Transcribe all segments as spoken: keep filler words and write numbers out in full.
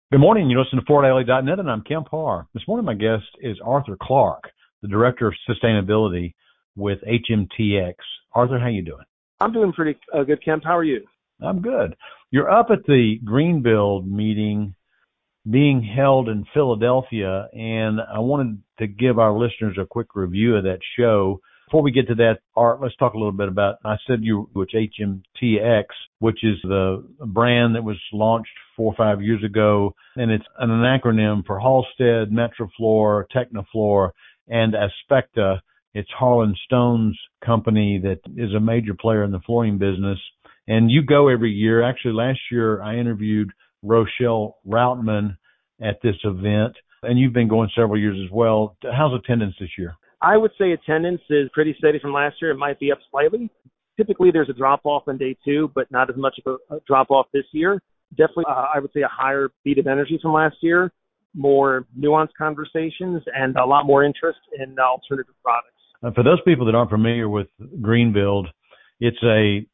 Good morning. You listen to Fort Alley dot net, and I'm Kemp Harr. This morning, my guest is Arthur Clark, the Director of Sustainability with H M T X. Arthur, how you doing? I'm doing pretty uh, good, Kemp. How are you? I'm good. You're up at the Greenbuild meeting being held in Philadelphia, and I wanted to give our listeners a quick review of that show. Before we get to that, Art, let's talk a little bit about, I said you, which H M T X, which is the brand that was launched four or five years ago, and it's an acronym for Halstead, Metroflor, Technoflor, and Aspecta. It's Harlan Stone's company that is a major player in the flooring business. And you go every year. Actually, last year I interviewed Rochelle Routman at this event, and you've been going several years as well. How's attendance this year? I would say attendance is pretty steady from last year. It might be up slightly. Typically, there's a drop-off on day two, but not as much of a drop-off this year. Definitely, uh, I would say a higher beat of energy from last year, more nuanced conversations, and a lot more interest in uh, alternative products. Uh, for those people that aren't familiar with Greenbuild, it's a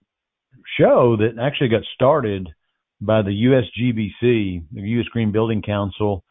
show that actually got started by the U S G B C, the U S Green Building Council,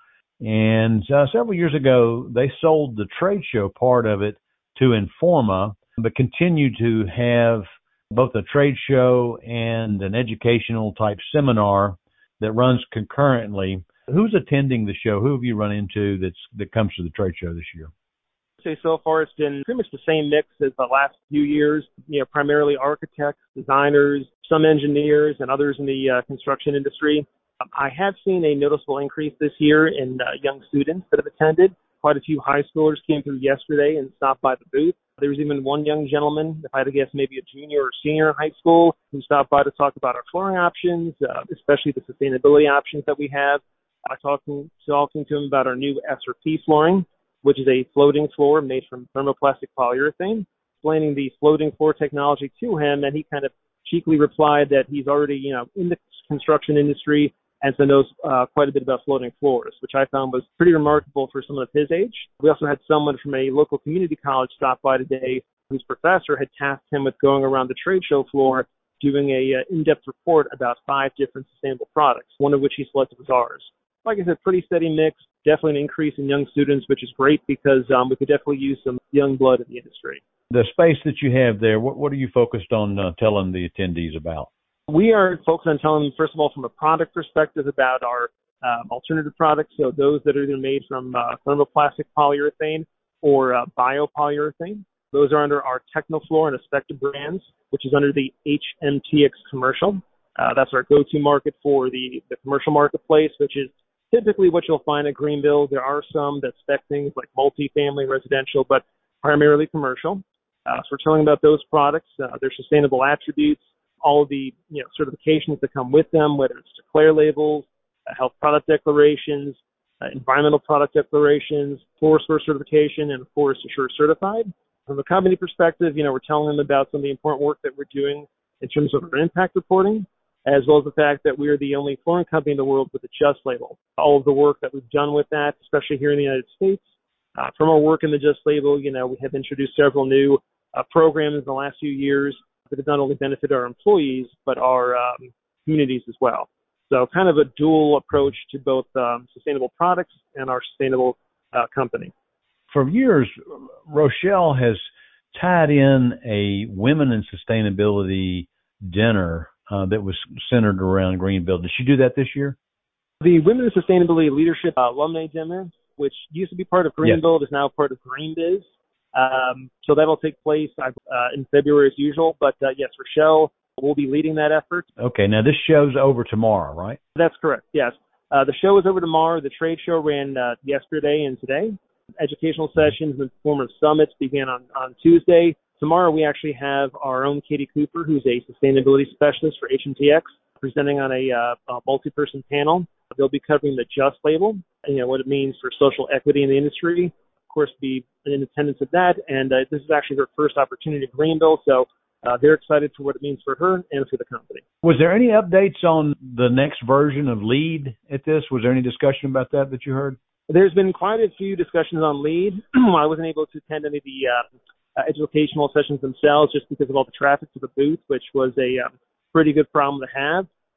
and uh, several years ago, they sold the trade show part of it to Informa, but continue to have both a trade show and an educational type seminar that runs concurrently. Who's attending the show? Who have you run into that's that comes to the trade show this year? I'd say so far it's been pretty much the same mix as the last few years, you know, primarily architects, designers, some engineers, and others in the uh, construction industry. I have seen a noticeable increase this year in uh, young students that have attended. Quite a few high schoolers came through yesterday and stopped by the booth. There was even one young gentleman, if I had to guess, maybe a junior or senior in high school, who stopped by to talk about our flooring options, uh, especially the sustainability options that we have. I talked to, talking to him about our new S R P flooring, which is a floating floor made from thermoplastic polyurethane, explaining the floating floor technology to him, and he kind of cheekily replied that he's already, you know, in the construction industry and so knows uh, quite a bit about floating floors, which I found was pretty remarkable for someone of his age. We also had someone from a local community college stop by today whose professor had tasked him with going around the trade show floor doing a uh, in-depth report about five different sustainable products, one of which he selected was ours. Like I said, pretty steady mix, definitely an increase in young students, which is great because um, we could definitely use some young blood in the industry. The space that you have there, what, what are you focused on uh, telling the attendees about? We are focused on telling them, first of all, from a product perspective about our um, alternative products, so those that are either made from uh, thermoplastic polyurethane or uh, biopolyurethane. Those are under our Technoflor and Aspecta brands, which is under the H M T X commercial. Uh, that's our go-to market for the, the commercial marketplace, which is typically what you'll find at Greenbuild. There are some that spec things like multifamily, residential, but primarily commercial. Uh, so we're telling about those products, uh, their sustainable attributes, all of the you know certifications that come with them, whether it's Declare labels, uh, health product declarations, uh, environmental product declarations, Forest Source certification, and of course Assure Certified. From a company perspective, you know we're telling them about some of the important work that we're doing in terms of our impact reporting, as well as the fact that we are the only flooring company in the world with a Just label. All of the work that we've done with that, especially here in the United States, uh, from our work in the Just label, you know we have introduced several new uh, programs in the last few years that have not only benefited our employees, but our um, communities as well. So kind of a dual approach to both um, sustainable products and our sustainable uh, company. For years, Rochelle has tied in a Women in Sustainability dinner uh, that was centered around Greenbuild. Did she do that this year? The Women in Sustainability Leadership uh, Alumni Dinner, which used to be part of Greenbuild, yes, is now part of GreenBiz. Um, so that'll take place uh, in February as usual. But uh, yes, Rochelle will be leading that effort. Okay. Now this show's over tomorrow, right? That's correct. Yes. Uh, the show is over tomorrow. The trade show ran uh, yesterday and today. Educational sessions in the form of summits began on, on Tuesday. Tomorrow we actually have our own Katie Cooper, who's a sustainability specialist for H M T X, presenting on a, uh, a multi-person panel. They'll be covering the Just label, you know, what it means for social equity in the industry. Of course, be in attendance of that, and uh, this is actually her first opportunity at Greenbuild, so uh, they're excited for what it means for her and for the company. Was there any updates on the next version of LEED at this? Was there any discussion about that that you heard? There's been quite a few discussions on LEED. I wasn't able to attend any of the uh, uh, educational sessions themselves just because of all the traffic to the booth, which was a um, pretty good problem to have.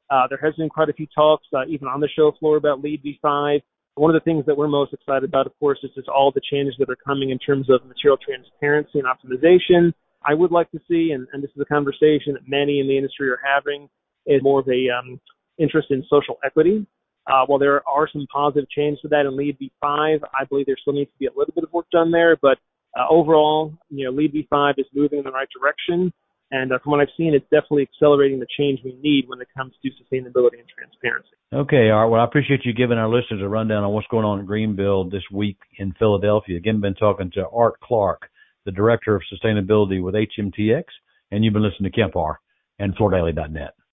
Uh, there has been quite a few talks, uh, even on the show floor, about LEED v five. One of the things that we're most excited about, of course, is just all the changes that are coming in terms of material transparency and optimization. I would like to see, and, and this is a conversation that many in the industry are having, is more of a um, interest in social equity. Uh, while there are some positive changes to that in LEED v five, I believe there still needs to be a little bit of work done there. But uh, overall, you know, LEED v five is moving in the right direction. And uh, from what I've seen, it's definitely accelerating the change we need when it comes to sustainability and transparency. Okay, Art. Well, I appreciate you giving our listeners a rundown on what's going on at Greenbuild this week in Philadelphia. Again, been talking to Art Clark, the Director of Sustainability with H M T X, and you've been listening to Kemp R and Florida Daily dot net.